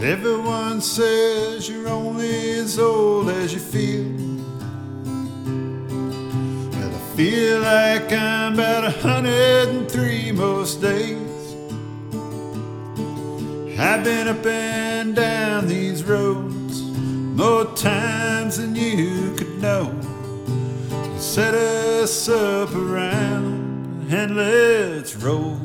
Everyone says you're only as old as you feel. Well, I feel like I'm about 103 most days. I've been up and down these roads more times than you could know. Set us up around and let's roll.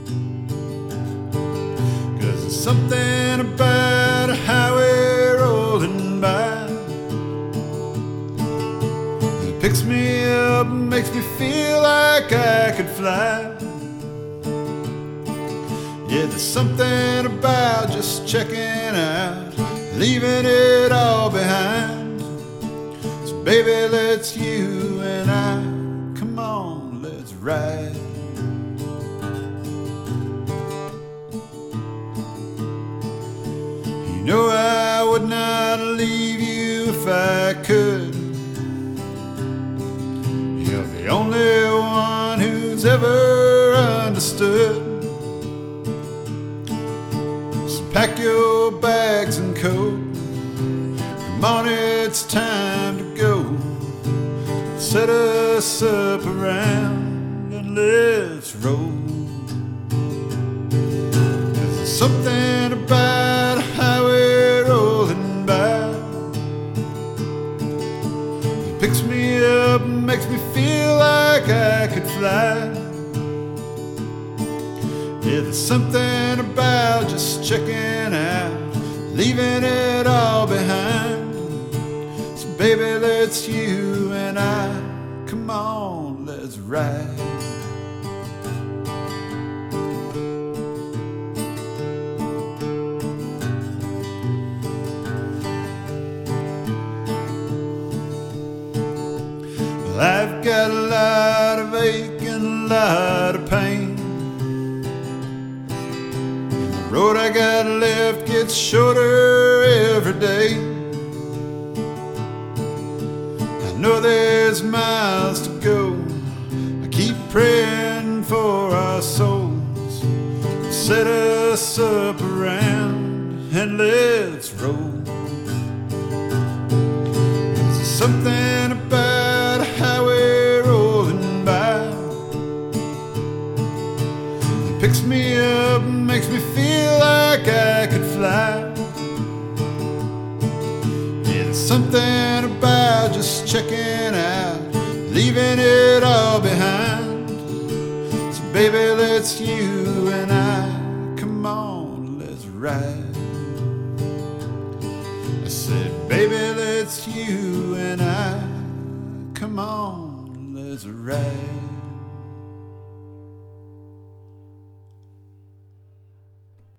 'Cause there's something about a highway rolling by that picks me up and makes me feel like I could fly. Yeah, there's something about just checking out, leaving it all behind. So baby, let's you and I, come on, let's ride. You know I would not leave you if I could. You're the only one who's ever understood. Pack your bags and coat. Come on, it's time to go. Set us up around and let's roll. 'Cause there's something about a highway rolling by that picks me up and makes me feel like I could fly. Yeah, there's something about just checking out, leaving it all behind. So baby, let's you and I, come on, let's ride. Well, I've got a lot of ache and a lot of pain. The road I got left gets shorter every day. I know there's miles to go. I keep praying for our souls. Set us up around and let's roll. There's something about a highway rolling by that picks me up and makes me feel like I could fly. Yeah, there's something about just checking out, leaving it all behind. So baby, let's you and I, come on, let's ride. I said, baby, let's you and I, come on, let's ride.